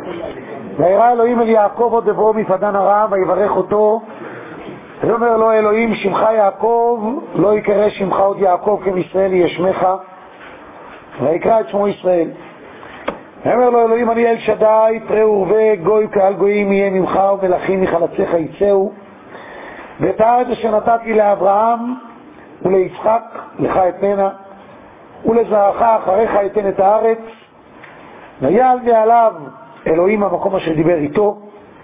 וירא אלוהים אל יעקב עוד עברו מפדן ארם ויברך אותו ואומר לו אלוהים שמך יעקב לא יקרא שמך עוד יעקב כי ישראל יהיה שמך ויקרא את שמו ישראל. ואומר לו אלוהים אני אל שדי פרא ורבה גוי קהל גויים יהיה ממך ומלכים מחלציך יצאו ואת הארץ אשר נתתי לאברהם וליצחק לך אתנה ולזרעך אחריך אתן את הארץ. ויעל מעליו אלוהים המקום אשר דיבר איתו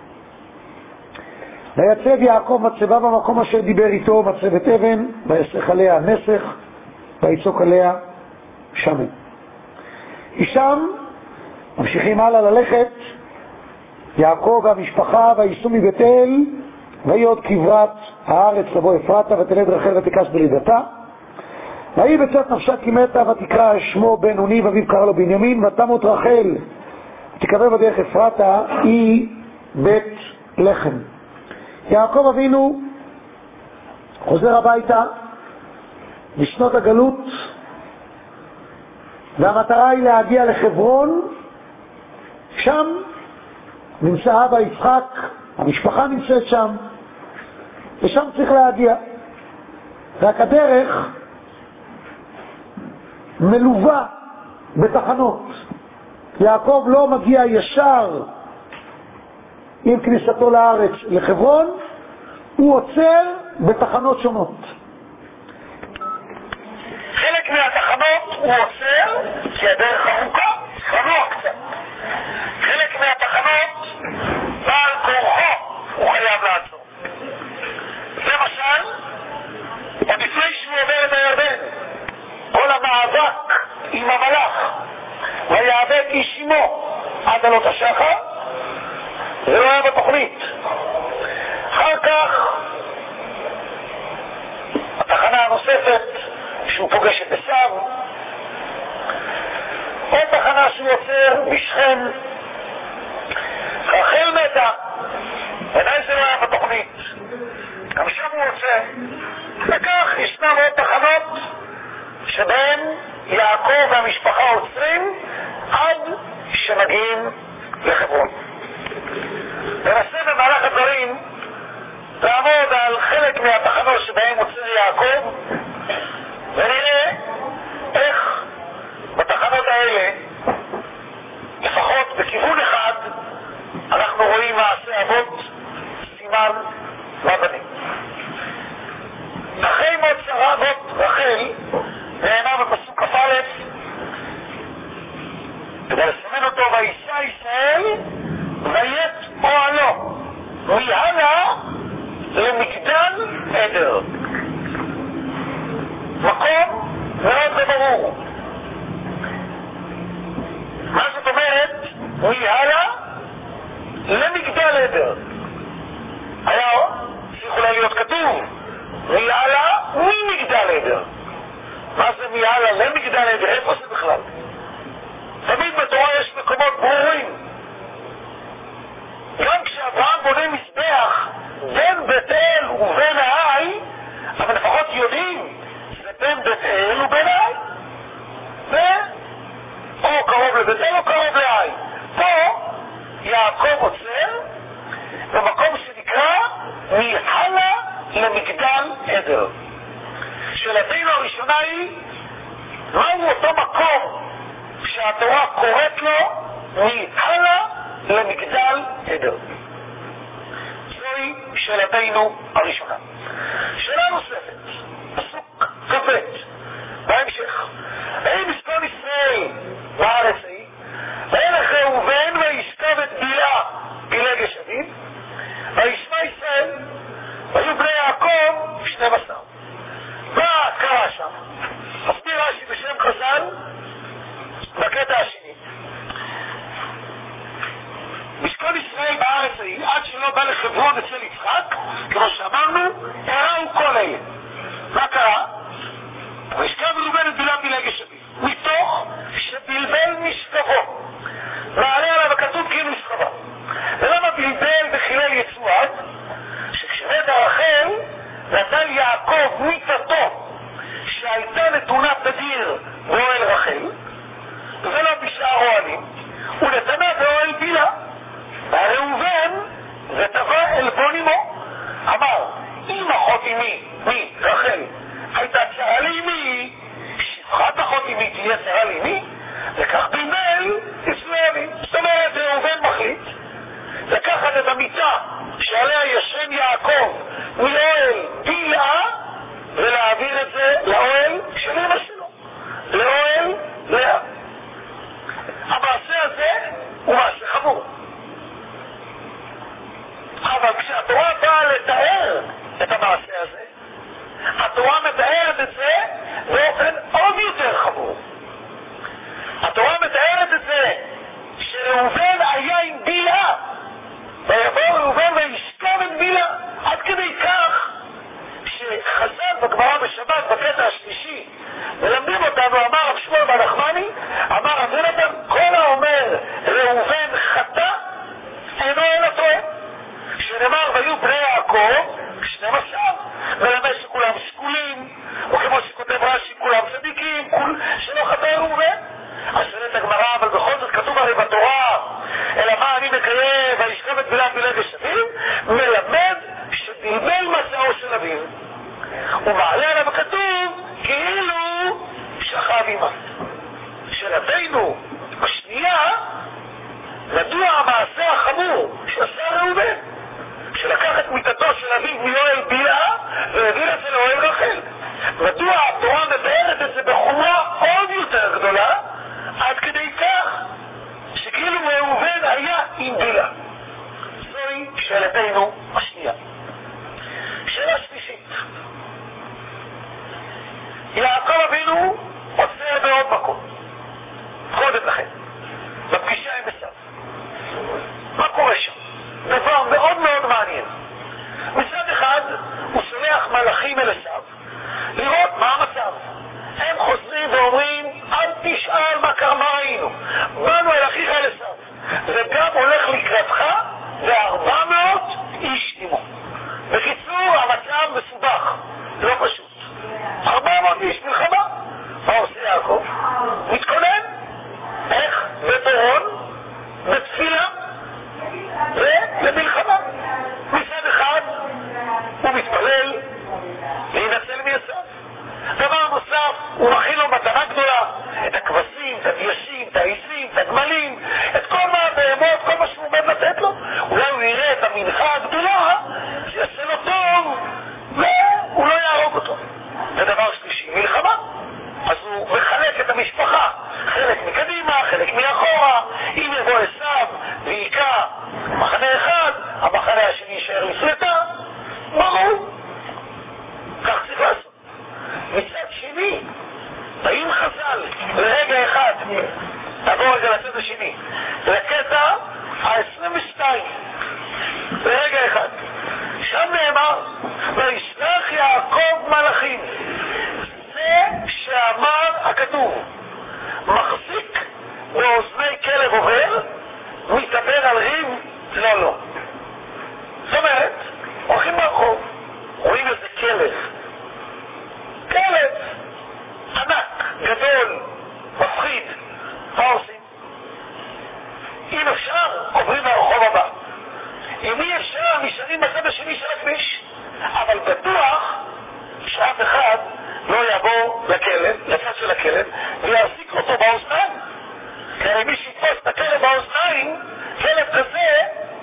ויצב יעקב מצבה במקום אשר דיבר איתו מצבת אבן ויסך עליה נסך ויצוק עליה שמן. משם ממשיכים הלאה ללכת יעקב והמשפחה ויסעו מבית אל ויהי עוד כברת הארץ לבוא אפרתה ותלד רחל ותיכס בלידתה ויהי בצאת נפשה כי מתה ותקרא שמו בינוני ואביו קרא לו בנימין ותמות רחל ותקבר בדרך אפרתה היא בית לחם. יעקב אבינו חוזר הביתה בשנות הגלות והמטרה היא להגיע לחברון. שם נמצא אבא יצחק, המשפחה נמצאת שם ושם צריך להגיע, רק הדרך מלווה בתחנות. יעקב לא מגיע ישר עם כניסתו לארץ לחברון, הוא עוצר בתחנות שונות. חלק מהתחנות הוא עוצר כי הדרך ארוכה, חנוע קצת. חלק מהתחנות בעל כורחו הוא חייב לעצור. למשל, עוד לפני שהוא עובר את הירדן, כל המאבק עם המלאך ויאבק איש עמו עד עלות השחר, זה לא היה בתוכנית. אחר כך התחנה הנוספת שהוא פוגש את עשיו, עוד תחנה שהוא עוצר בשכם, רחל מתה, עדיין זה לא היה בתוכנית, גם שם הוא עוצר. וכך ישנם עוד תחנות שבהן יעקב והמשפחה עוצרים עד שמגיעים לחברון. ננסה במהלך הדברים לעמוד על חלק מהתחנות שבהן עוצר יעקב ונראה איך בתחנות האלה, לפחות בכיוון אחד, אנחנו רואים מעשה אבות סימן לבנים. אחרי מות שרה אבות רחל נאמר בפסוק כ"א כדי לסמן אותו וישא ישראל ויט אוהלו מהלה למגדל עדר. מקום מאוד ברור. מה זאת אומרת מהלה למגדל עדר? היה צריך אולי להיות כתוב מהלה ממגדל עדר. מה זה מהלה למגדל עדר? איפה זה בכלל? תמיד בתורה יש מקומות ברורים. גם כשאברהם בונה מזבח בין בית אל ובין העי, אבל לפחות יודעים זה בין בית אל ובין העי, או קרוב לבית אל או קרוב לעי. פה יעקב עוצר במקום שנקרא מהלה למגדל עדר. שאלתנו הראשונה היא מהו אותו מקום שהתורה קוראת לו מהלה למגדל עדר? זוהי שאלתנו הראשונה. שאלה נוספת, פסוק כ"ב בהמשך, האם ישכון ישראל בארץ ההיא וילך ראובן וישכב את בלהה פילגש אביו וישמע ישראל והיו בני יעקב 12. מה קרה שם? מסביר רש"י בשם חז"ל בקטע השני, ישכון ישראל בארץ ההיא עד שלא בא לחברון אצל יצחק, כמו שאמרנו, הראו כל אלה. מה קרה? וישכב ראובן את בלהה פילגש אביו מתוך שבלבל משכבו, ועלה עליו הכתוב כאילו משכבה. ולמה בלבל וחילל יצועד? שכשמתה רחל נטל יעקב מיתתו שהייתה נתונה תדיר באוהל רחל ולא בשאר אוהלים, הוא נתנה באוהל בלהה. אמי, מי? רחל. הייתה צרה לאמי, שפחת אחות אמי תהיה צרה לאמי, וכך בימל יצלבי. זאת אומרת, ראובן מחליט לקחת את המיטה שעליה ישן יעקב מאוהל בלעה ולהעביר את זה לאוהל של אמא שלו, לאוהל לאה. המעשה הזה הוא מעשה חמור, אבל כשהתורה באה לתאר את המעשה הזה, התורה מתארת את זה באופן עוד יותר חמור. התורה מתארת את זה שראובן היה עם בלעה, ויבוא ראובן וישכב עם בלעה, עד כדי כך שחז"ל בגמרא בשבת בקטע השלישי מלמדים אותנו, אמר רב שמואל בר נחמני, אמר רב יונתן, כל האומר ראובן חטא אינו אלא טועה, שנאמר ויהיו בני יעקב 12, מלמד שכולם שקולים, או כמו שכותב רש"י כולם צדיקים, שלא חטא ראובן. אז שואלת הגמרא, אבל בכל זאת כתוב הרי בתורה, אלא מה אני מקיים וישכב את בלעם בלעם ושבים, מלמד שבלבל מסעו של אביו, ומעלה עליו כתוב כאילו שכב עמה. שאלתנו השנייה, מדוע המעשה החמור שעשה ראובן, שלקח את מיטתו של אביו מאוהל בלעה והעביר את זה לאוהל רחל, מדוע התורה מתארת את זה בחומרה עוד יותר גדולה, עד כדי כך שכאילו ראובן היה עם בלעה? זוהי שאלתנו השנייה. שאלה שלישית, יעקב אבינו עוצר בעוד מקום קודם לכן בפגישה עם עשיו. מה קורה שם? דבר מאוד מאוד מעניין. מצד אחד הוא שולח מלאכים אל עשיו לראות מה המצב. הם חוזרים ואומרים, אל תשאל מה ראינו, באנו אל אחיך אל עשיו, וגם הולך לקראתך ו400 איש עמו. בקיצור, המצב מסובך, לא פשוט. 400 איש מלחמה. מה עושה יעקב? מתכונן. איך? בדורון, בתפילה ולמלחמה. מצד אחד הוא מתפלל להינצל מעשיו. דבר נוסף, הוא מכין לו מתנה גדולה, את הכבשים, את הדיישים, את העיזים, את הגמלים, את כל מה הבהמות, כל מה שהוא עומד לתת לו. אולי הוא יראה את המנחה הגדולה שיעשה לו טוב והוא לא יהרוג אותו. ודבר שלישי, מלחמה. אז הוא מחלק את המשפחה, חלק מקדימה, חלק מאחורה. אם יבוא עשיו ויקע מחנה אחד, המחנה השני יישאר לפלטה, ברור, כך צריך לעשות. מצד שני, באים חז"ל לרגע אחד, נעבור רגע לצד השני, לקטע ה-22, לרגע אחד, שם נאמר וישלח יעקב מלאכים. זה שאמר הכתוב, מחזיק באוזני כלב עובר, מתדבר על ריב, לא. זאת אומרת, הולכים ברחוב, רואים איזה כלב ענק, גדול, מפחיד, מה עושים? אם אפשר, עוברים לרחוב הבא. אם אי אפשר, נשארים בצד השני של הכביש. אבל בטוח שאף אחד לא יבוא לכלב, לצד של הכלב, ויעסיק אותו באוזניים. כי הרי מי שיתפוס את הכלב באוזניים, כלב כזה,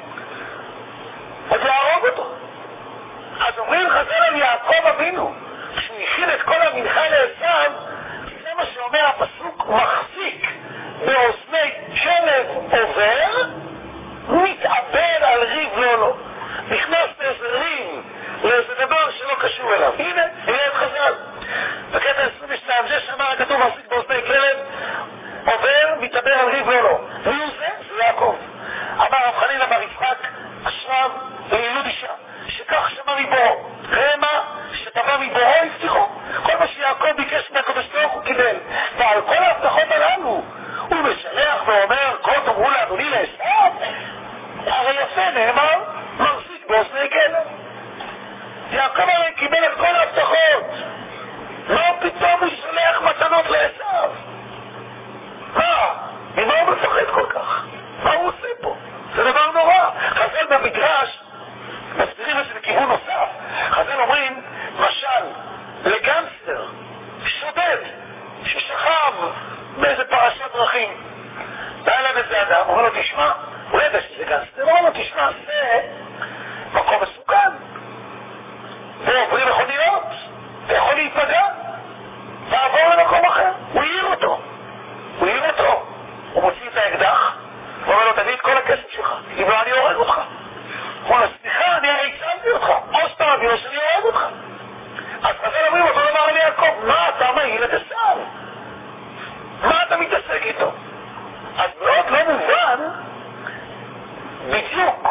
עוד להרוג אותו. אז אומרים חז"ל על יעקב אבינו, כשהוא הכין את כל המנחה לעשיו, זה מה שאומר הפסוק, מחזיק באוזני כלב עובר, מתעבר על ריב לא. נכנס לאיזה ריב, לאיזה דבר שלא קשור אליו. הנה את חז"ל. בקטע 22, זה שאמר הכתוב מחזיק באוזני כלב עובר, מתעבר על ריב לא. מי הוא זה? זה יעקב. אמר רב חנינא בר יצחק, אשריו לילוד אישה, שכך שמע מבורו. רמה שטבע מבורו הבטיחו. כל מה שיעקב ביקש מהקדוש ברוך הוא קיבל. ועל כל ההבטחות הללו הוא משלח ואומר, כה תאמרו לאדוני לעשיו. הרי יפה נאמר, מחזיק באוזני כלב. יעקב הרי קיבל את כל ההבטחות. מה פתאום הוא שולח מתנות לעשיו? מה? ממה הוא מפחד? לו תשמע, הוא ידע שזה גנגסטר, הוא אומר לו תשמע, זה מקום מסוכן, ועוברים מכוניות, ויכול להיפגע, ועבור למקום אחר. הוא העיר אותו, הוא מוציא את האקדח, הוא אומר לו תביא את כל הכסף שלך, אם לא אני הורג אותך. הוא אומר לו סליחה, אני הרי הצלתי אותך, או שאתה מביא לו שאני הורג אותך. אז חז"ל אומרים אותו דבר על יעקב, מה אתה מעיל את עשיו? מה אתה מתעסק איתו? אז מאוד לא מובן בדיוק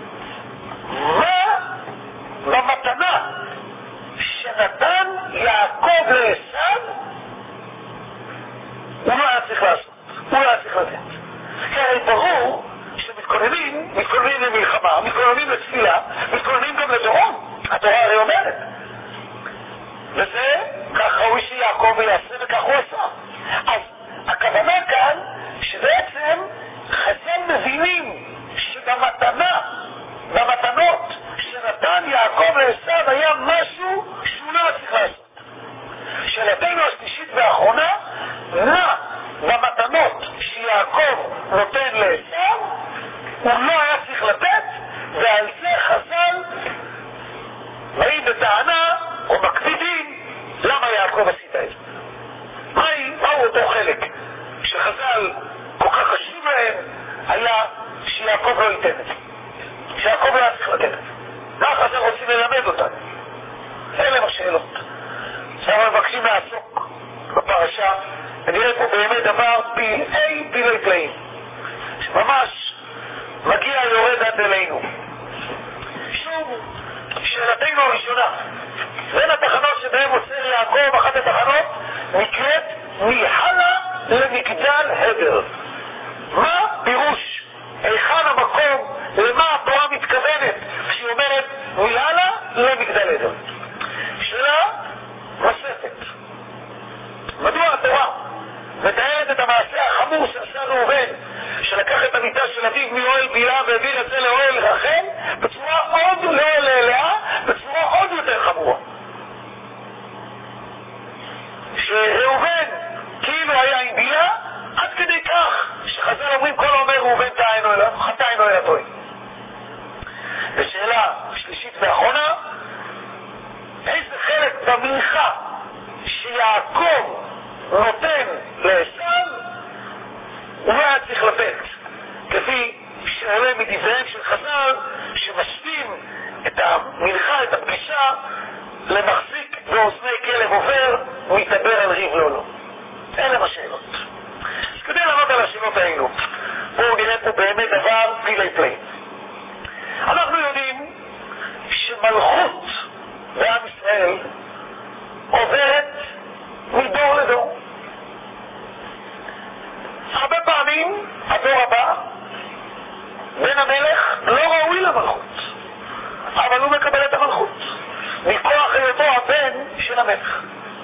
מה במתנה שנתן יעקב לעשיו הוא לא היה צריך לעשות, הוא לא היה צריך לתת. כי הרי ברור שמתכוננים למלחמה, מתכוננים לתפילה, מתכוננים גם לדורון. התורה הרי אומרת. וזה כך ראוי שיעקב יעשה וכך הוא עשה. אז הכוונה כאן שבעצם חז"ל מבינים במתנות שנתן יעקב לעשיו היה משהו שהוא לא צריך לעשות. שאלתנו השלישית והאחרונה, מה במתנות שיעקב נותן לעשיו הוא לא היה צריך לתת, ועל זה חז"ל באים בטענה או מקפידים למה יעקב עשית את זה. מהו אותו חלק שחז"ל כל כך חשוב להם היה שיעקב לא ייתן את זה, שיעקב לא היה צריך לתת את זה. מה חז"ל רוצים ללמד אותנו? אלה השאלות. עכשיו מבקשים לעסוק בפרשה ונראה פה באמת דבר פילי פלאים שממש מגיע יורד עד אלינו. שוב, שאלתנו הראשונה, בין התחנות שבהם עוצר יעקב, אחת התחנות נקראת מלחלה למגדל הדר. מה פירוש? היכן המקום? למה התורה מתכוונת כשהיא אומרת מלחלה למגדל הדר? שאלה נוספת, מדוע התורה מתארת את המעשה החמור שעשה ראובן, שלקח את המיטה של אביו מאוהל בלהה והעביר את זה לאוהל רחל, בצורה עוד לאה, בצורה עוד יותר חמורה. שראובן כאילו היה עם בלהה, עד כדי כך שחז"ל אומרים כל אומר ראובן חטא אינו אליו טועה. ושאלה שלישית ואחרונה, איזה חלק במלאכה שיעקב נותן לעשיו הוא לא היה צריך לתת, כפי שעולה מדבריהם של חז"ל שמשווים את המלאכה, את הפגישה למחזיק באוזני כלב עובר ומתדבר על ריב לא. אלה השאלות. אז כדי לענות על השאלות האלו, בואו נראה פה באמת דבר פילי פלאים. אנחנו יודעים שמלכות בעם ישראל עוברת מדור לדור. הרבה פעמים הדור הבא בן המלך לא ראוי למלכות, אבל הוא מקבל את המלכות מכוח היותו הבן של המלך.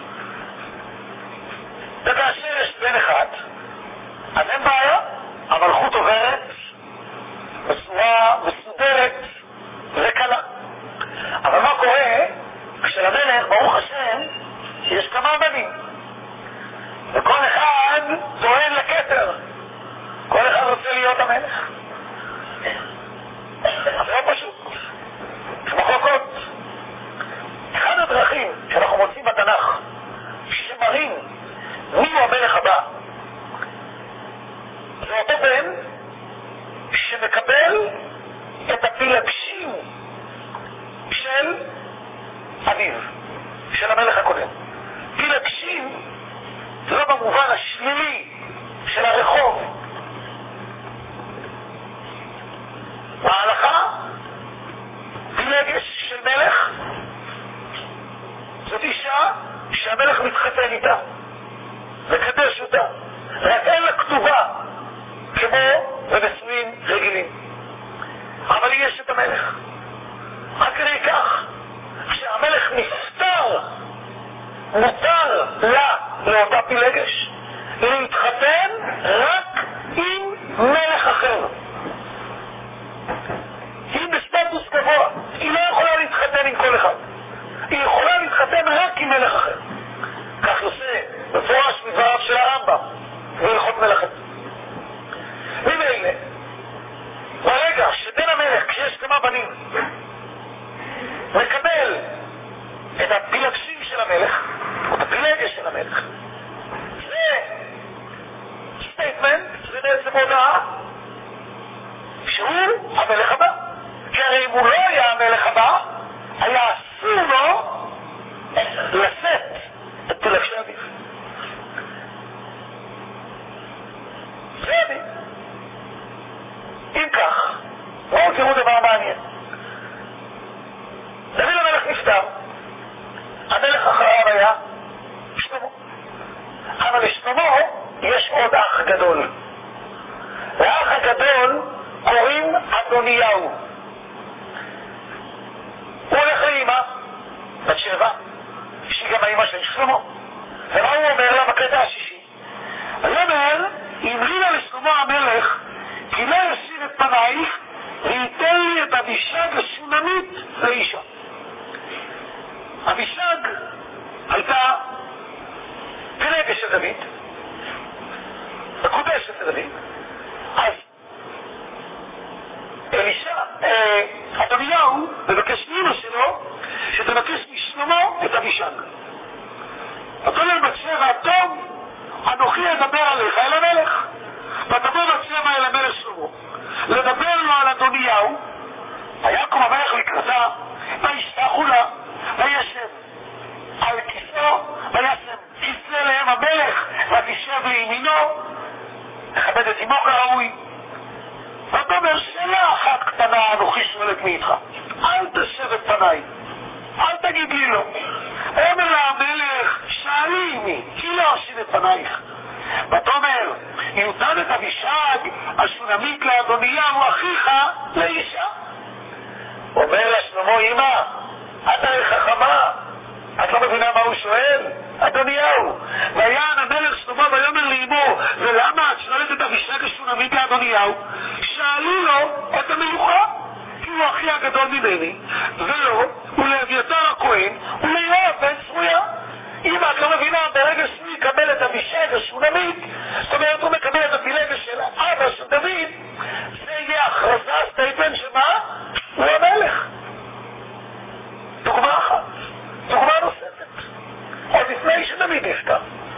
וכאשר יש בן אחד אז אין בעיה, המלכות עוברת בצורה מסודרת וקלה. אבל מה קורה כשלמלך ברוך השם יש כמה בנים וכל אחד טוען לכתר, כל אחד רוצה להיות המלך. אז זה לא פשוט, זה מחלוקות. אחד הדרכים שאנחנו מוצאים בתנ"ך שמראים מי הוא המלך הבא, זה אותו בן שמקבל את הפילגשים של אביו, של המלך הקודם. פילגשים זה לא במובן השלילי של הרחוב. בהלכה פילגש של מלך זאת אישה שהמלך מתחתן איתה וקדש אותה, רק אין לה כתובה כמו בנישואים רגילים, אבל היא יש את המלך. רק כדי כך כשהמלך נפטר מותר לה, לאותה פילגש, להתחתן רק עם מלך אחר. היא בסטטוס גבוה, היא לא יכולה להתחתן עם כל אחד, היא יכולה להתחתן רק עם מלך אחר. כך יוצא מפורש מדבריו של הרמב"ם בהלכות מלכים. ממילא שיש כמה בנים. מקבל את הפילגשים של המלך, או את הפילגש של המלך. זה סטייטמנט, זה בעצם הודעה, שהוא המלך הבא. כי הרי אם הוא לא היה המלך הבא, היה אסור לו לשאת את פילגשי אביו. זה אני. אם כך, בואו תראו דבר מעניין. דוד המלך נפטר, המלך אחריו היה שלמה. אבל לשלמה יש עוד אח גדול. והאח הגדול קוראים אדוניהו. הוא הולך לאמא, בת 7, שהיא גם האמא של שלמה. ומה הוא אומר לה בקטע השישי? הוא אומר, המרינה לשלמה המלך, כי לא יסיר את פנייך וייתן לי את אבישג השונמית לאישה. אבישג הייתה פילגש של דוד, מקודש של דוד. אז אדוניהו מבקש מאמא שלו שתבקש משלמה את אבישג. אותו לב בת 7, טוב, אנוכי אדבר עליך אל המלך. ותבוא בת 7 אל המלך שלמה לדבר לו על אדוניהו. ויקום המלך לקראתה, וישתחו לה, וישב על כיסאו, וישם כיסא להם המלך, ותשב לימינו, לכבד את אמו כראוי. ותאמר, שאלה אחת קטנה אנוכי שואלת מאיתך, אל תשב את פניי, אל תגיד לי לא. אומר לה המלך, שאלי עמי, כי לא אשיב את פנייך. ותאמר, יותן את אבישג השונמית לאדוניהו אחיך לאישה. אומר לה שלמה, אמא, את הרי חכמה, את לא מבינה מה הוא שואל? אדוניהו. ויען המלך שלמה ויאמר לאמו, ולמה את שואלת את אבישג השונמית לאדוניהו? שאלו לו את המלוכה, כי הוא אחי הגדול ממני, ולא, ולאביתר הכהן, וליואב בן צרויה. אמא, את לא מבינה, ברגע שהוא יקבל את אבישג השונמית, זאת אומרת, הוא מקבל את הפילגש של אבא של דוד, זה יהיה הכרזה, סטייטמנט שמה? הוא המלך. דוגמה אחת. דוגמה נוספת. עוד לפני שדוד נפטר.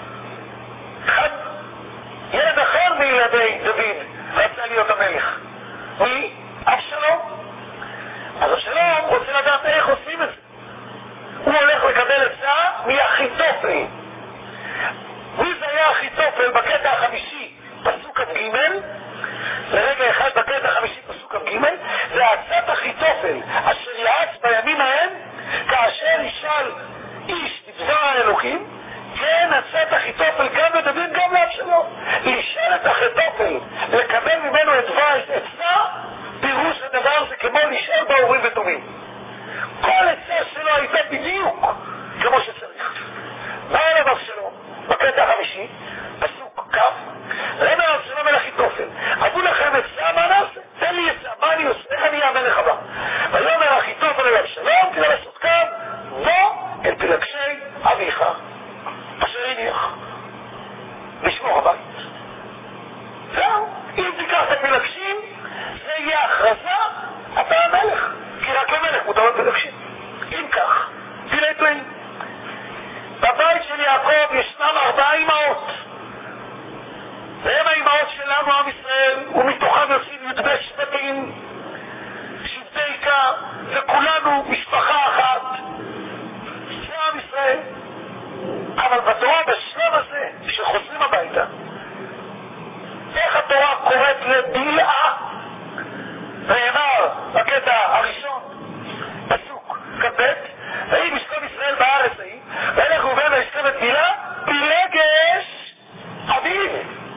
ילד אחר מילדי דוד רצה להיות המלך. מי? אבשלום. אז אבשלום רוצה לדעת איך עושים את זה. הוא הולך לקבל עצה מאחיתופל. מי זה היה אחיתופל בקטע החמישי, פסוק ג'? לרגע אחד בקטע החמישי, פסוק ג', זה עצת אחיתופל, אשר יעץ בימים ההם, כאשר ישאל איש דבר האלוקים, כן עצת אחיתופל גם לדוד גם לאבשלום. לשאול את אחיתופל, לקבל ממנו את דבר עצה, פירוש הדבר זה כמו לשאול באורים ותומים. כל עצה שלו הייתה בדיוק כמו שצריך. מה אליו אבשלום? בקטע החמישי, פסוק כ', ראה אבשלום אל אחיתופל, אמרו לכם עצה, מה נעשה? תן לי עצה, מה אני עושה? איך אני אהיה המלך הבא? ויאמר אחיתופל אל אבשלום, כדי לעשות כאן, בוא אל פילגשי אביך, אשר הניח לשמור הבית. זהו, אם תיקח את הפילגשים, זה יהיה הכרזה, אתה המלך, כי רק למלך מותר לפילגשים. אם כך, תראה תלעים. בבית של יעקב ישנם 4 אמהות. והם האמהות שלנו, עם ישראל, ומתוכם יוצאים י"ב שבטים, שבטי עיקר, וכולנו משפחה אחת. זה עם ישראל. אבל בתורה בשלב הזה, שחוזרים הביתה, איך התורה קוראת לבלעה? ואמר בקטע הראשון, פסוק כ"ב, ויהי משכון ישראל בארץ ההיא, וילך ראובן וישכב את בלעה, פילגש אביו.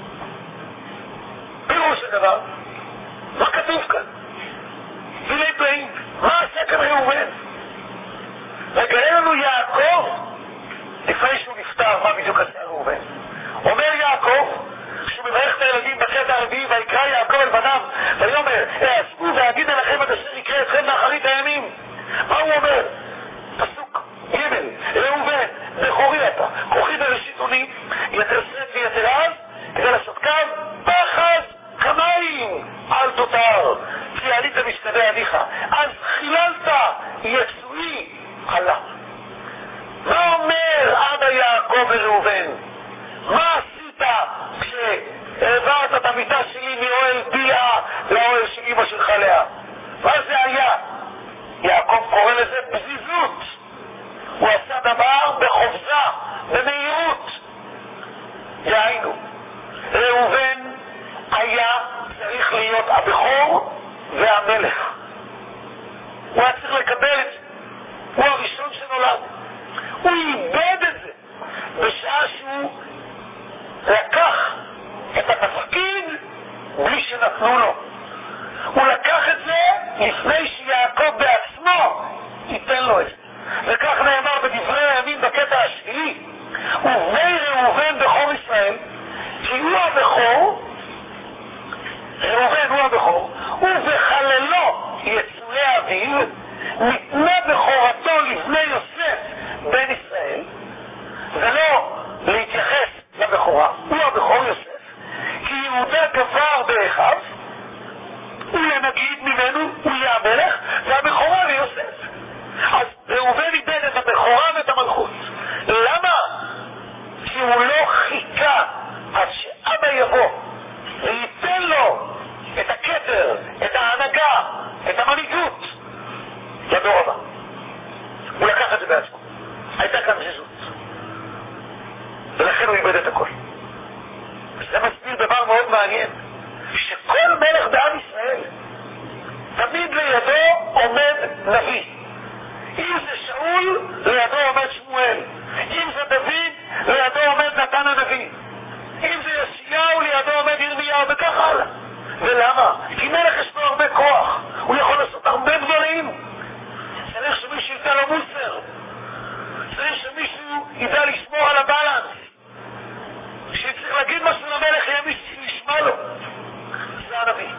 פירוש הדבר, מה כתוב כאן? וילי פלאים, מה עשה כאן ראובן? וגלה לנו יעקב, לפני שהוא נפטר, מה בדיוק עשה ראובן? אומר יעקב, שהוא מברך את הילדים בקטע הרביעי, ויקרא יעקב אל בניו, ויאמר, העזבו ואגיד אליכם את אשר יקרה אתכם לאחרית הימים. מה הוא אומר? פסוק ג', ראובן, בכורי אתה, כוחי בראשיתוני, יתרסק ויתרז, כדי לעשות קו, פחז כמים, אל תותר, כי עלית זה משתדה ידיך, אז חיללת יצואי עלה. מה אומר אבא יעקב וראובן? מה עשית כשהעברת את המיטה שלי מאוהל בלעה לאוהל של אמא שלך לאה? מה זה היה? יעקב קורא לזה פזיזות. הוא עשה דבר בחופזה, במהירות. דהיינו, ראובן היה צריך להיות הבכור והמלך. הוא היה צריך לקבל את זה. הוא הראשון שנולד. הוא איבד את זה בשעה שהוא לקח את התפקיד בלי שנתנו לו. הוא לקח את זה לפני שיעקב בעצמו ייתן לו את זה. וכך נאמר בדברי הימים בקטע השביעי, ובני ראובן בכור ישראל, כי הוא הבכור, ראובן הוא הבכור, ובחללו יצואי אביו, ניתנה בכורתו לבני יוסף בן ישראל, ולא להתייחס לבכורה, הוא הבכור יוסף, כי יהודה גבר באחיו, הוא ינגיד ממנו, הוא יהיה המלך, והבכורה ליוסף. אז ראובן איבד את הבכורה ואת המלכות. למה? כי הוא לא חיכה עד שאבא יבוא וייתן לו את הכתר, את ההנהגה, את המנהיגות לדור הבא. הוא לקח את זה בעצמו. הייתה כאן זיזות. ולכן הוא איבד את הכל. זה מסביר דבר מאוד מעניין, שכל מלך בעם ישראל תמיד לידו עומד נביא. אם זה שאול, לידו עומד שמואל. אם זה דוד, לידו עומד נתן הנביא. אם זה ישעיהו, לידו עומד ירמיהו, וכך הלאה. ולמה? כי מלך יש לו הרבה כוח. הוא יכול לעשות הרבה דברים. צריך שמישהו ייתן לו מוסר. צריך שמישהו ידע לשמור על הבלנס. שצריך להגיד משהו למלך, יהיה מישהו שישמע לו. זה הנביא.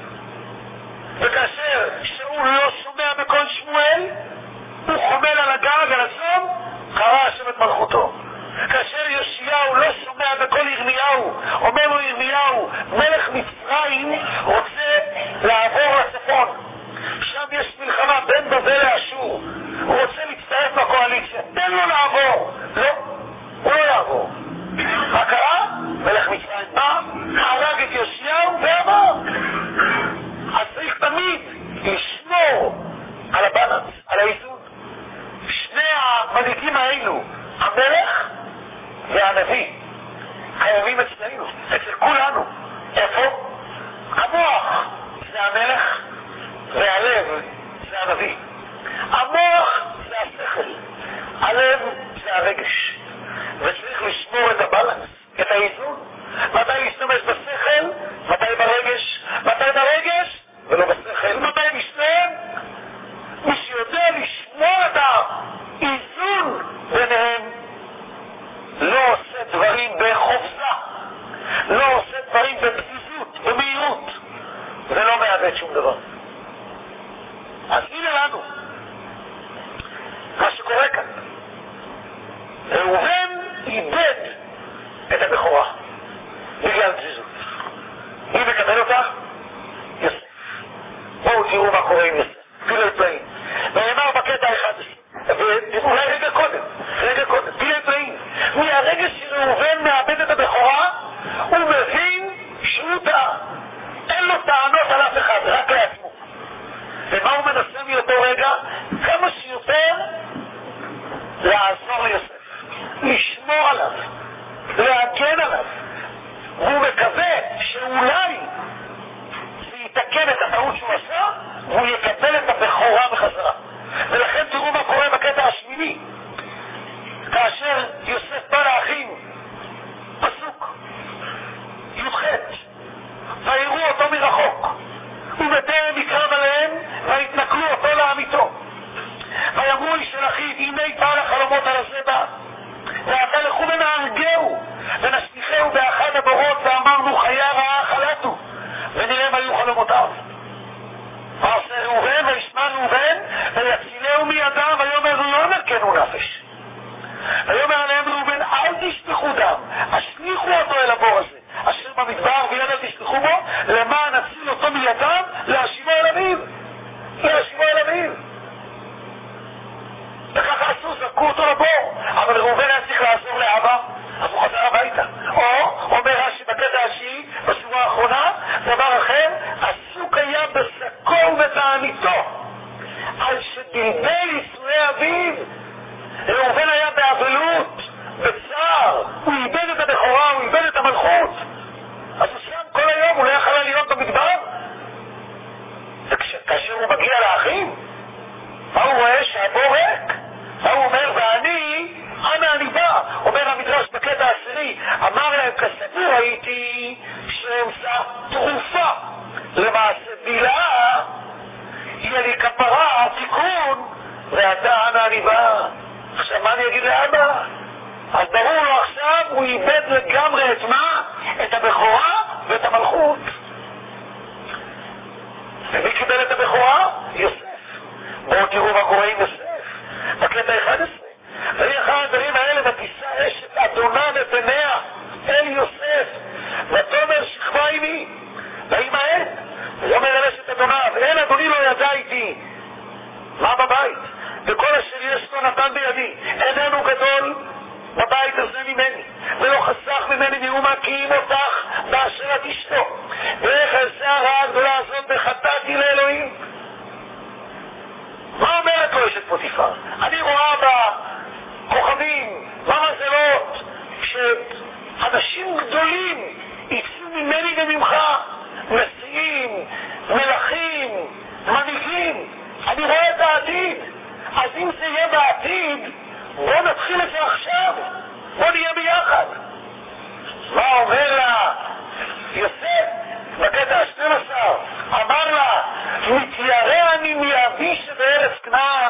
וכאשר שאול לא שומע בקול שמואל, הוא חומל על הגג, על הצום, קרא השם את מלכותו. כאשר ישעיהו לא שומע בקול ירמיהו, אומר לו ירמיהו, מלך מצרים רוצה לעבור לצפון. שם יש מלחמה בין בבל לאשור. הוא רוצה להצטרף לקואליציה. תן לו לעבור. לא, הוא לא יעבור. מה קרה? מלך מצרים בא, הרג את ישעיהו ואמר. אז צריך תמיד לשמור על הבלנס, על האיזון. שני המנהיגים האלו, המלך והנביא, חייבים אצלנו, אצל כולנו. איפה? המוח זה המלך והלב זה הנביא. המוח זה השכל, הלב זה הרגש. וצריך לשמור את הבלנס, את האיזון. מתי להשתמש בשכל, מתי ברגש, מתי ברגש ולא בשכל, מתי בשניהם. מי שיודע לשמור את האיזון ביניהם לא עושה דברים בחופזה, לא עושה דברים בפזיזות, במהירות, ולא מאבד שום דבר. אז הנה לנו מה שקורה כאן. ראובן איבד את הבכורה בגלל פזיזות. מי מקבל אותה? יוסף. בואו תראו מה קורה עם יוסף. פילי פלאים. ונאמר בקטע 11. ואולי רגע קודם, פילי פלאים. מהרגע שראובן מאבד את הבכורה, הוא מבין שהוא טעה. אין לו טענות על אף אחד, רק לעצמו. ומה הוא מנסה מאותו רגע? כמה שיותר לעזור ליוסף. לשמור עליו, להגן עליו. והוא מקווה שאולי זה יתקן את הטעות שהוא עשה, והוא יקבל את הבכורה בחזרה. ולכן תראו מה קורה בקטע השמיני. כאשר יוסף בא לאחים, פסוק י"ח, ויראו אותו מרחוק, ובטרם יקרב עליהם, ויתנכלו אותו לעמיתו. ויאמרו איש של אחיו, הנה בעל החלומות על הזבח, ועתה לכו ונהרגהו, ונשליחהו באחד הבורות, ואמרנו חיה רעה חלטו, ונראה מה היו חלומותיו. ועשה ראובן, וישמע ראובן, ויצילהו מידם, ויאמר לא נרכנו נפש. ויאמר עליהם ראובן, אל תשפכו דם, השליחו אותו אל הבור הזה, אשר במדבר ויד אל תשלחו בו, למען נציל אותו מידם להשיבו אל אביו. להשיבו אל אביו. וככה עשו, זרקו אותו לבור. אבל ראובן היה צריך לעזור לאבא, אז הוא חזר הביתה. או, אומר רש"י בקטע השני, בשורה האחרונה, דבר אחר, עסוק היה בשקו ובתעניתו, על שדלבל ייסורי אביו. ראובן היה באבלות, בצער, הוא איבד את הבכורה, הוא איבד את המלכות. אז הוא שם כל היום, הוא לא יכל להיות במדבר. וכאשר הוא מגיע לאחים, מה הוא רואה? שהבור ריק. מה הוא אומר? ואני, אנה אני בא. אומר המדרש בקטע העשירי, אמר להם, כספי ראיתי שאמצא תרופה. למעשה בילה, יהיה לי כפרה, תיקון, ואתה אנה אני בא. עכשיו מה אני אגיד לאבא? אז ברור לו עכשיו, הוא איבד לגמרי את מה? את הבכורה ואת המלכות. ומי קיבל את הבכורה? יוסף. בואו תראו מה קורה עם יוסף. בקטע 11. ויהי אחד הדברים האלה ותישא אשת אדונה בפניה אל יוסף, ותאמר שכבה עמי. וימהר. ויאמר אל אשת אדוניו, אין אדוני לא ידע איתי. מה בבית? וכל אשר יש לו נתן בידי. איננו גדול בבית הזה ממני, ולא חסך ממני מאומה כי אם אותך באשר את אשתו. ואיך אעשה הרעה הגדולה הזאת וחטאתי לאלוהים. מה אומרת לו אשת פוטיפר? אני רואה בכוכבים, במזלות, שאנשים גדולים יצאו ממני וממך, נשיאים, מלכים, מנהיגים. אני רואה את העתיד. אז אם זה יהיה בעתיד, בוא נתחיל את זה עכשיו. בוא נהיה ביחד. מה אומר לה יוסף בקטע 12? אמר לה, מתיירא אני מאבי שבארץ כנען.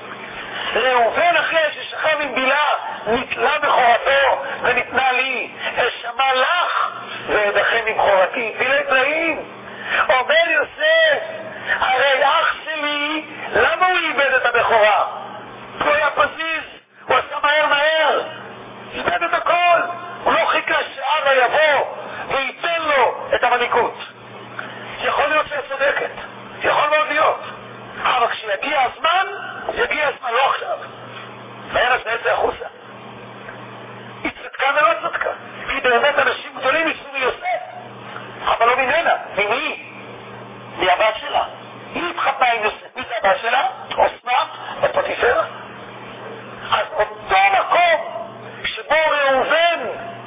ראובן אחרי ששכב עם בילה נתלה בכורתו וניתנה לי, אשמע לך ואדחם עם בכורתי. פילי פלאים. אומר יוסף, הרי אח שלי, למה הוא איבד את הבכורה? הוא היה פזיז, הוא עשה מהר, איבד את הכל. הוא לא חיכה שאבא יבוא וייתן לו את המנהיגות. יכול להיות שהיא צודקת, יכול מאוד להיות, אבל כשיגיע הזמן, יגיע הזמן, לא עכשיו. וארץ נעשה החוצה. היא צדקה ולא צדקה, כי באמת אנשים גדולים יצאו מיוסף, אבל לא ממנה. ממי? מהבת שלה. היא התחתנה עם יוסף. מי זה הבת שלה? אסנת בת פוטיפר. אז אותו מקום שבו ראובן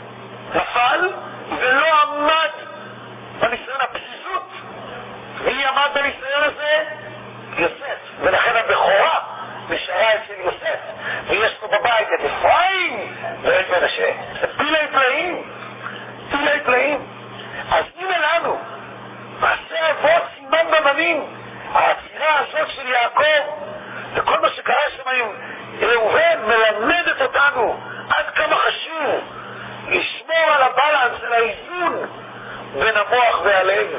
נפל ולא עמד בניסיון הפזיזות, מי עמד בניסיון הזה? יוסף. ולכן הבכורה נשארה אצל יוסף, ויש לו בבית את אפרים ואת מנשה. זה פילי פלאים. פילי פלאים. אז הנה לנו מעשה אבות סימן בבנים. העצירה הזאת של יעקב וכל מה שקרה שם עם ראובן מלמדת אותנו עד כמה חשוב לשמור על הבלנס, על האיזון בין המוח והלב,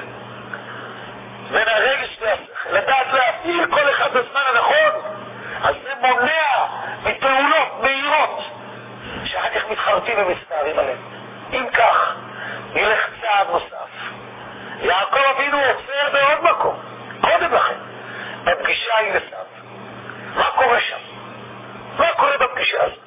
בין הרגש והשכל, לדעת להפעיל כל אחד בזמן הנכון. אז זה מונע מפעולות מהירות שאחר כך מתחרטים ומסתערים עליהם. אם כך, נלך צעד נוסף. יעקב אבינו עוצר בעוד מקום, קודם לכן, בפגישה עם עשיו. מה קורה שם? מה קורה בפגישה הזאת?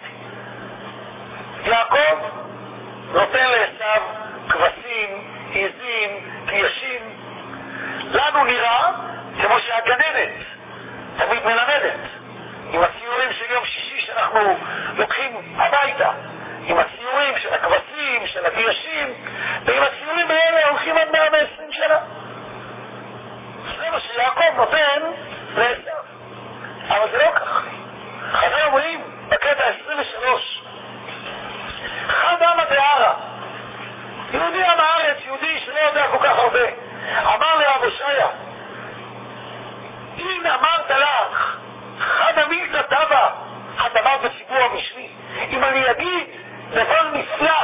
יעקב נותן לעשיו כבשים, עזים, תיישים. לנו נראה כמו שהגננת תמיד מלמדת, עם הציורים של יום שישי שאנחנו לוקחים הביתה, עם הציורים של הכבשים, של התיישים, ועם הציורים האלה הולכים עד 120 שנה. זה מה שיעקב נותן לעשיו. אבל זה לא כך. חז"ל אומרים בקטע 23, חד עמא דערא, יהודי עם הארץ, יהודי שלא יודע כל כך הרבה, אמר לרב הושעיה, אם אמרת לך חד עמילתא טבא, את אמרת בציבור המשני, אם אני אגיד דבר נפלא,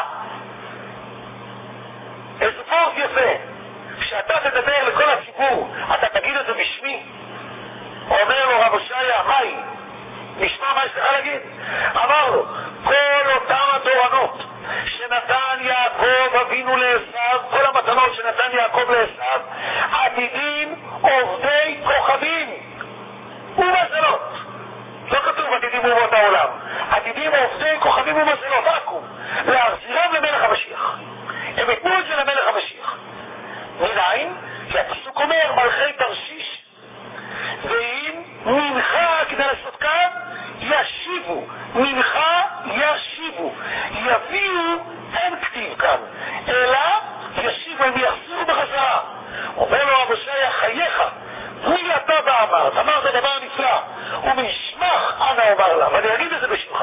איזה פורט יפה, כשאתה תדבר לכל הציבור, אתה תגיד את זה בשמי? אומר לו רב הושעיה, מהי? נשמע מה יש לך להגיד? אמר לו, כל אותם התורנות שנתן יעקב אבינו לעשיו, כל המתנות שנתן יעקב לעשיו, עתידים עובדי כוכבים ומזלות. לא כתוב עתידים אומות העולם, עתידים עובדי כוכבים ומזלות, עקום, להחזירם למלך המשיח. הם יתנו את זה למלך המשיח. מנין? כי הפסוק אומר, מלכי תרשיש ואם מנחה, כדי לעשות כאן, ישיבו, מנחה ישיבו, יביאו, אין כתיב כאן, אלא ישיבו, הם יחזירו בחזרה. אומר לו אבושיה, חייך, מילתה ואמרת, אמרת דבר נפלא, ומשמח אנא אומר לה, ואני אגיד את זה בשמך.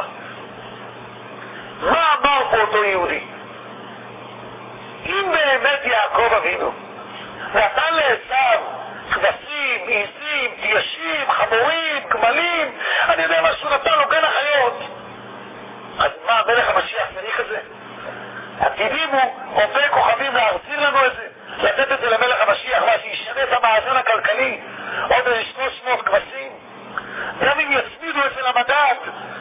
מה אמר פה אותו יהודי? אם באמת יעקב אבינו נתן לעשיו כבשים, עיזים, תיישים, חמורים, גמלים, אני יודע מה שהוא נתן לו, גן החיות, אז מה, מלך המשיח צריך את זה? עתידים הוא עובדי כוכבים להחזיר לנו את זה, לתת את זה למלך המשיח, מה שישנה את המאזן הכלכלי, עוד 300 כבשים, גם אם יצמידו את זה למדד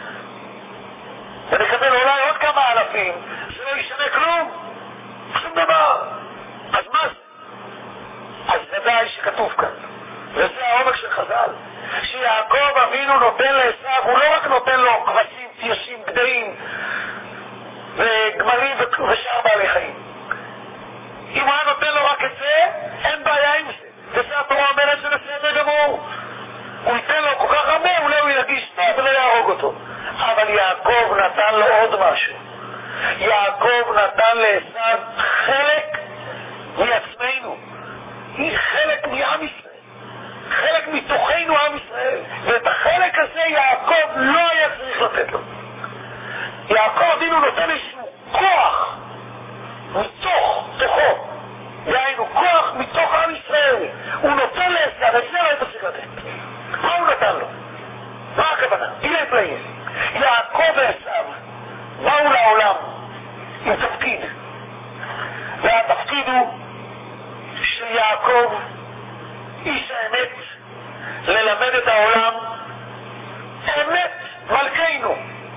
ונקבל אולי עוד כמה אלפים, זה לא ישנה כלום, שום דבר. אז מה זה? אז ודאי שכתוב כאן, וזה העומק של חז"ל, שיעקב אבינו נותן לעשיו, הוא לא רק נותן לו כבשים, תיישים, גדיים וגמלים ושאר בעלי חיים. אם הוא היה נותן לו רק את זה, אין בעיה עם זה, וזה התורה אומרת שזה בסדר גמור. הוא ייתן לו כל כך הרבה, אולי הוא ירגיש טוב ולא יהרוג אותו. אבל יעקב נתן לו עוד משהו. יעקב נתן לעשיו חלק מעצמנו, היא חלק מעם ישראל, חלק מתוכנו עם ישראל, ואת החלק הזה יעקב לא היה צריך לתת לו. יעקב אבינו נותן איזשהו כוח מתוך תוכו, דהיינו כוח מתוך עם ישראל, הוא נותן לעשיו, את זה לא היית צריך לתת. מה הוא נתן לו? מה הכוונה? הנה פלאים, יעקב ועשיו באו לעולם עם תפקיד, והתפקיד הוא של יעקב, איש האמת, ללמד את העולם אמת מלכנו.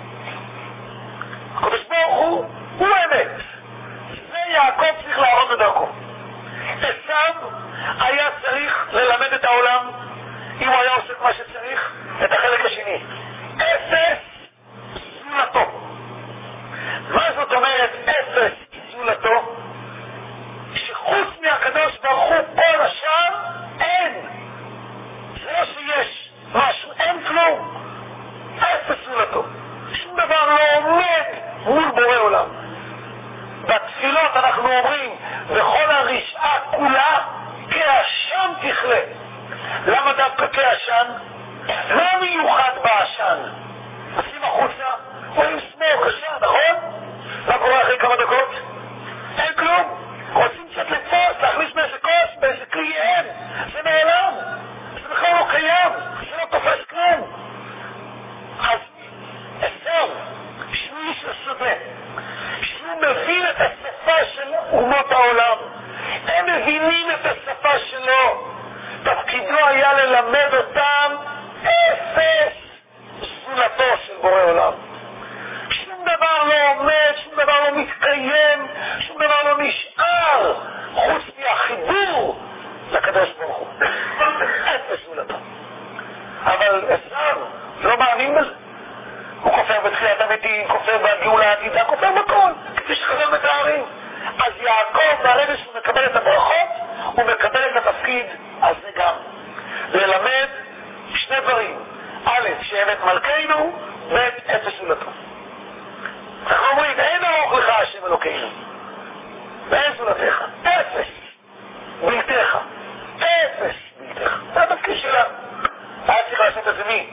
הקדוש ברוך הוא אמת, זה יעקב צריך להראות בדרכו. עשיו היה צריך ללמד את העולם, אם הוא היה עושה מה שצריך, את החלק השני, אפס זולתו. מה זאת אומרת אפס זולתו? שחוץ מהקדוש ברוך הוא כל השאר אין. זה לא שיש משהו, אין כלום, אפס זולתו. שום דבר לא עומד מול בורא עולם. בתפילות אנחנו אומרים וכל הרשעה כולה כעשן תכלה. למה דווקא כעשן? לא מיוחד בעשן. עושים החוצה, רואים סמוק, עשן, נכון? מה קורה אחרי כמה דקות? אין כלום. רוצים קצת לתפוס, להכניס באיזה כוס, באיזה כלי, אין. זה נעלם. זה בכלל לא קיים. זה לא תופס כלום. אז עשיו, שהוא איש השדה, שהוא מבין את השפה של אומות העולם. הם מבינים את השפה שלו. תפקידו היה ללמד אותם אפס זולתו של בורא עולם. שום דבר לא עומד, שום דבר לא מתקיים, שום דבר לא נשאר חוץ מהחיבור לקדוש ברוך הוא. אפס זולתו. אבל עשיו לא מאמין בזה. הוא כופר בתחיית המתים, כופר בגאולה העתידה, כופר בכל, כפי שחז"ל מתארים. אז יעקב ברגע שהוא מקבל את הברכות, הוא מקבל את התפקיד הזה גם. ללמד שני דברים. א', שאמת מלכנו, ב', אפס זולתו. אנחנו אומרים, אין ארוך לך השם אלוקינו, ואין זולתך, אפס בלתך, אפס בלתך. זה התפקיד שלנו. היה צריך לעשות את זה מי?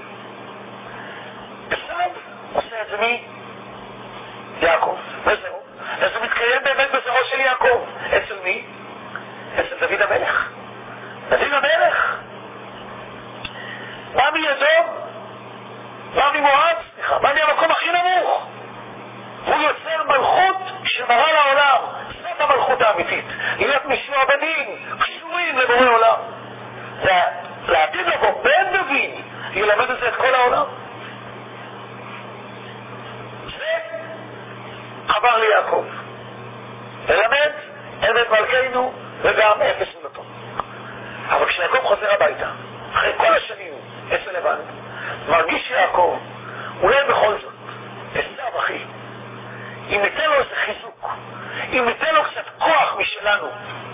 עשיו עושה את זה מי? יעקב. וזהו. אז הוא מתקיים באמת בזרעו של יעקב. אצל מי? אצל דוד המלך. דוד המלך בא מידו, בא ממואב, בא מהמקום הכי נמוך. הוא יוצר מלכות שמראה לעולם. זאת המלכות האמיתית. להיות משוע בנים, קשורים לבורא עולם. לעתיד לבוא בן דוד ילמד את זה את כל העולם. זה עבר ליעקב. ללמד את מלכנו וגם אפס זולתו. אבל כשיעקב חוזר הביתה, אחרי כל השנים אצל לבן, מרגיש יעקב, אולי בכל זאת, עשיו אחי, אם ניתן לו איזה חיזוק, אם ניתן לו קצת כוח משלנו,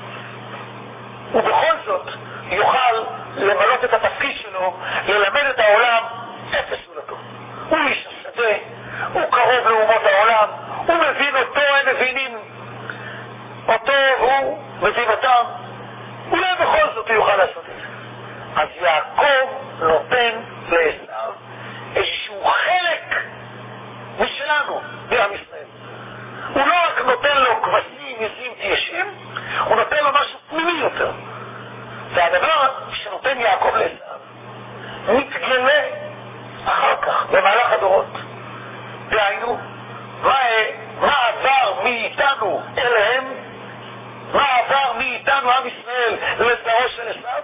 ובכל זאת יוכל למלות את התפקיד שלו, ללמד את העולם אפס זולתו. הוא איש השדה, הוא קרוב לאומות העולם, הוא מבין אותו, הם מבינים אותו, הוא מבין אותם, אולי בכל זאת הוא יוכל לעשות את זה. אז יעקב נותן לעשיו איזשהו חלק משלנו, בעם ישראל. הוא לא רק נותן לו כבשים, עזים, תיישים, הוא נותן לו משהו פנימי יותר. והדבר שנותן יעקב לעשיו מתגלה אחר כך, במהלך הדורות. דהיינו, מה עבר מאיתנו אליהם, מה עבר מאיתנו עם ישראל לזרעו של עשיו?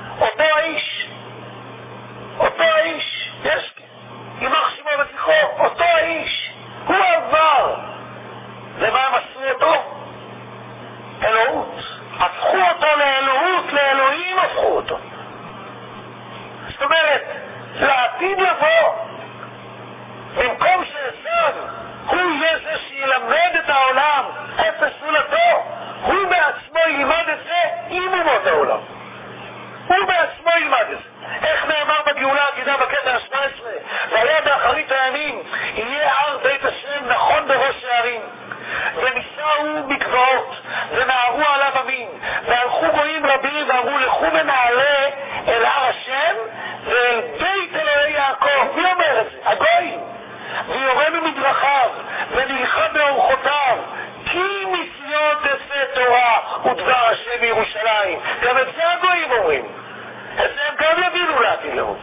אותו האיש, יש יימח שמו וזכרו, אותו האיש, הוא עבר. למה הם עשו אותו? אלוהות. הפכו אותו לאלוהות, לאלוהים הפכו אותו. זאת אומרת, לעתיד לבוא, במקום שעשיו הוא יהיה זה שילמד את העולם אפס זולתו, הוא בעצמו ילמד את זה עם אומות העולם. הוא בעצמו ילמד את זה. איך נאמר בגאולה העתידה בקטע ה-17? והיה באחרית הימים יהיה הר בית השם נכון בראש הערים, וניסעו מקוואות ונערו עליו עמים, והלכו גויים רבים ואמרו לכו ונעלה אל הר השם ואל בית אלוהי יעקב. מי אומר את זה? הגויים. ויורה ממדרכיו ונלכה באורחותיו, כי מציון תצא תורה ודבר השם מירושלים. גם את זה הגויים אומרים, את זה הם גם יבינו לעתיד לבוא.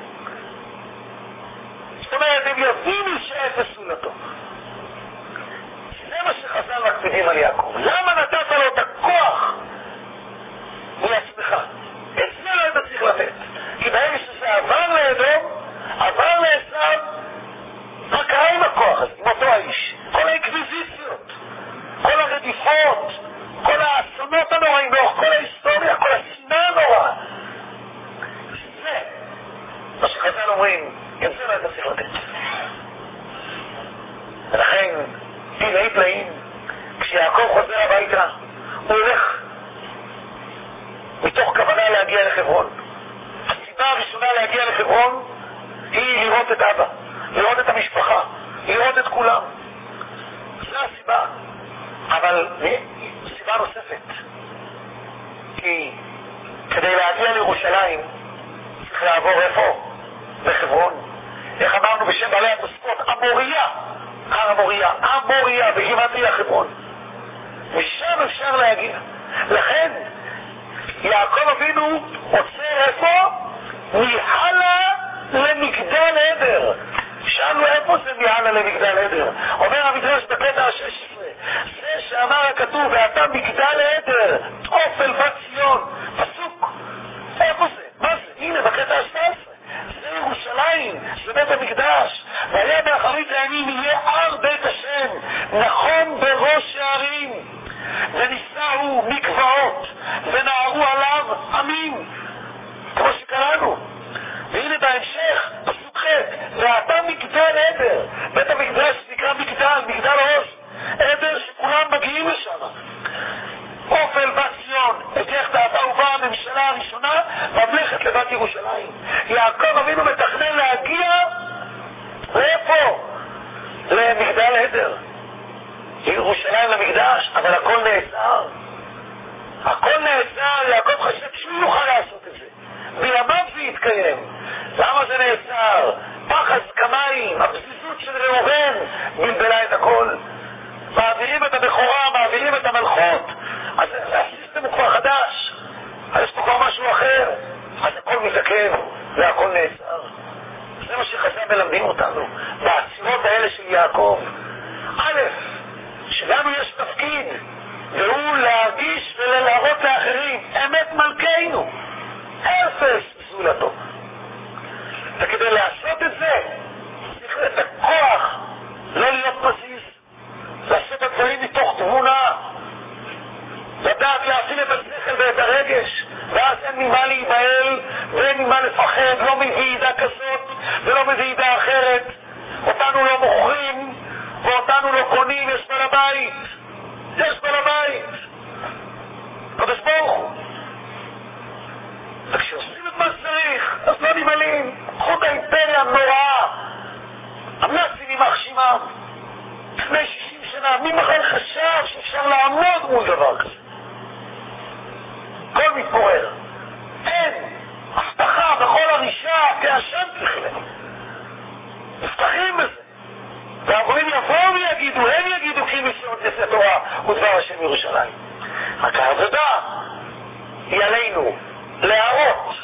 זאת אומרת, הם יבינו שאפס זולתו. זה מה שחז"ל מקפידים על יעקב. למה נתת לו את הכוח מעצמך? את זה לא היית צריך לתת. כי ברגע שזה עבר לאדום, עבר לעשיו, מה קרה עם הכוח הזה, עם אותו האיש? כל האינקוויזיציות, כל הרדיפות, כל האסונות הנוראים, כל ההיסטוריה, כל השנאה הנוראה. זה מה שחז"ל אומרים, את זה לא היית צריך לתת. ולכן פלאי פלאים, כשיעקב חוזר הביתה, הוא הולך מתוך כוונה להגיע לחברון. הסיבה הראשונה להגיע לחברון היא לראות את אבא, לראות את המשפחה, לראות את כולם. זו הסיבה. אבל סיבה נוספת, כי כדי להגיע לירושלים צריך לעבור איפה? בחברון. איך אמרנו בשם בעלי התוספות? המוריה. הר המוריה בגימטריה חברון. משם אפשר להגיע. לכן יעקב אבינו עוצר איפה? מהלה למגדל עדר. שאלנו איפה זה מהלה למגדל עדר? אומר המדרש בקטע ה-16, זה שאמר הכתוב ואתה מגדל עדר אופל בת ציון, פסוק. איפה זה? מה זה? הנה בקטע ה-17, זה ירושלים, זה בית המקדש. והיה באחרית הימים יהיה הר בית השם נכון בראש הערים, וניסעו מקוואות ונערו עליו עמים, כמו שקראנו. והנה בהמשך פסוק ח' ואתה מגדל עדר. בית המקדש נקרא מגדל ראש עדר, שכולם מגיעים לשם. אופל בת ציון, אתך דעתה ובאה הממשלה הראשונה ממלכת לבת ירושלים. יעקב אבינו מתכנן להגיע לאיפה? למגדל עדר, ירושלים למקדש. אבל הכל נאסר. יעקב חשב שהוא יוכל לעשות את זה, בימיו זה יתקיים. למה זה נאסר? פחד כמיים, הבסיסות של ראובן בלבלה את הכל. מעבירים את הבכורה, מעבירים את המלכות, אז הסיסטם הוא כבר חדש, אז יש פה כבר משהו אחר, אז הכל מתעכב והכל נאסר. זה מה שחז"ל מלמדים אותנו בעצירות האלה של יעקב. א', שלנו יש תפקיד, והוא להרגיש ולהראות לאחרים אמת מלכנו, אפס זולתו. וכדי לעשות את זה צריך את הכוח, לא להיות פזיז, לעשות ממה לפחד, לא מוועידה כזאת ולא מוועידה אחרת. אותנו לא מוכרים ואותנו לא קונים, יש בעל הבית. יש בעל הבית. קדוש ברוך הוא. וכשעושים את מה שצריך, אז לא נמלים. חוק האימפריה הנוראה. הנאצים יימח שמם. לפני 60 שנה, מי בכלל חשב שאפשר לעמוד מול דבר כזה? הכל מתפורר. אין הבטחה בכל הרישה כעשן תכלה. מבטחים בזה. והגויים יבואו ויגידו, הם יגידו כי מציאות יעשה תורה ודבר השם ירושלים. רק העבודה היא עלינו להראות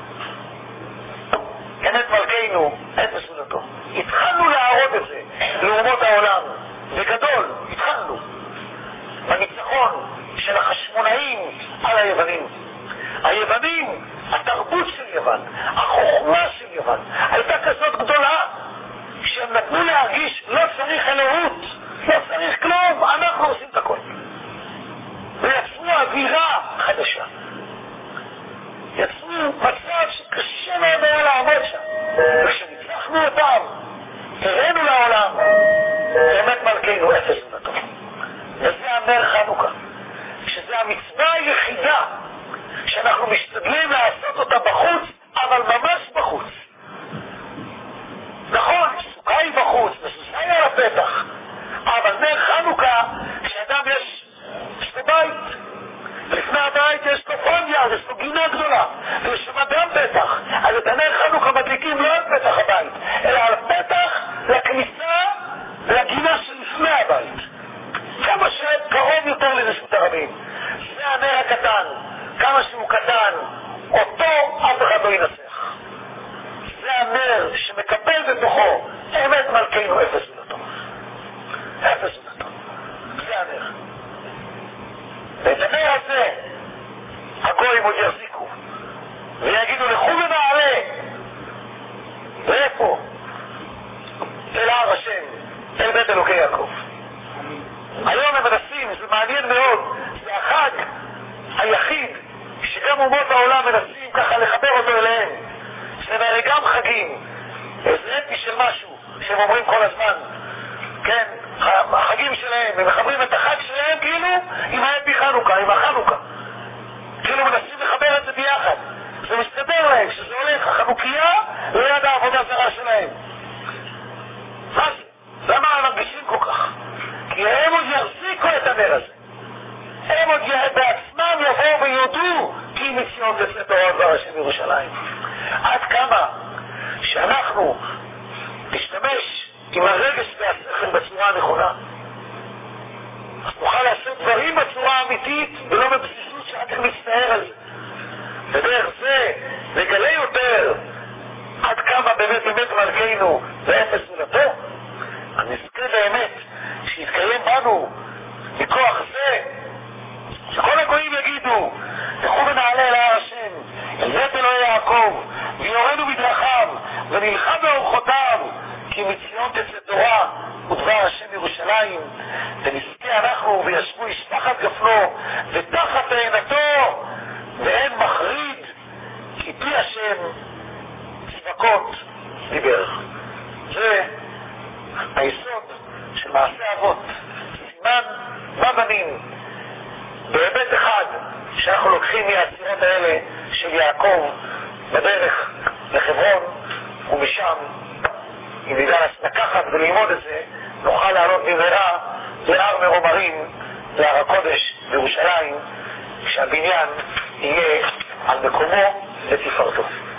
את מלכנו, את מסולתו. התחלנו להראות את זה לאומות העולם. בגדול, התחלנו בניצחון של החשמונאים על היוונים. היוונים, התרבות של יוון, החוכמה של יוון, הייתה כזאת גדולה שהם נתנו להרגיש לא צריך אלוהות, לא צריך כלום, אנחנו עושים את הכל. ויצרו אווירה חדשה. יצרו מצב שקשה מאוד היה לעמוד שם. וכשניצחנו אותם, הראינו לעולם, באמת מלכנו אפס ונתון. וזה אמר חנוכה. שזה המצווה היחידה שאנחנו משתדלים לעשות אותה בחוץ, אבל ממש בחוץ. נכון, סוכה היא בחוץ, וסוכה היא על הפתח. אבל נר חנוכה, כשאדם יש לו בית, לפני הבית יש לו פונדיה, יש לו גינה גדולה, ויש שם גם פתח. אז את הנר חנוכה מדליקים לא על פתח הבית, אלא על פתח לכניסה לגינה שלפני הבית. כמה שקרוב יותר לרשות הרבים. זה הנר הקטן. כמה שהוא קטן, אותו אף אחד לא ינצח. זה הנר שמקבל בתוכו אמת מלכנו אפס ונתון. אפס ונתון. זה הנר. ואת הנר הזה הגויים עוד יחזיקו ויגידו לכו ונעלה. ואיפה? אל הר השם, אל בית אלוקי יעקב. היום הם מנסים, זה מעניין מאוד, זה החג היחיד שגם אומות העולם מנסים ככה לחבר אותו אליהם. זה הרי גם חגים, איזה אנטי של משהו שהם אומרים כל הזמן, כן, החגים שלהם, הם מחברים את החג שלהם כאילו עם האנטי חנוכה, עם החנוכה. כאילו מנסים לחבר את זה ביחד. זה מסתדר להם, שזה הולך, החנוכיה ליד העבודה זרה שלהם. מה זה? למה הם מרגישים כל כך? כי הם עוד יחזיקו את הנר הזה. הם עוד בעצמם יבואו ויודעו כי מציון תצא תורה דבר השם ירושלים. עד כמה שאנחנו נשתמש עם הרגש והשכל בצורה הנכונה, אז נוכל לעשות דברים בצורה האמיתית ולא בבסיסות שאחר כך נצטער על זה. ודרך זה נגלה יותר עד כמה באמת מלכנו ואפס ונתון. הנזכה באמת שיתקיים בנו מכוח זה שכל הגויים יגידו לכו ונעלה אל הר השם אל בית אלוהי יעקב ויורנו מדרכיו ונלחם באורחותיו כי מציון תצא תורה ודבר השם ירושלים. ונזכה אנחנו וישבו איש תחת גפנו ותחת תאנתו ואין מחריד כי פי השם צבקות דיבר. זה היסוד של מעשה אבות, סימן בבנים. בהיבט אחד שאנחנו לוקחים מהצירות האלה של יעקב בדרך לחברון, ומשם אם נדע לקחת וללמוד את זה נוכל לעלות במהרה להר מרומרים, להר הקודש בירושלים, כשהבניין יהיה על מקומו לתפארתו.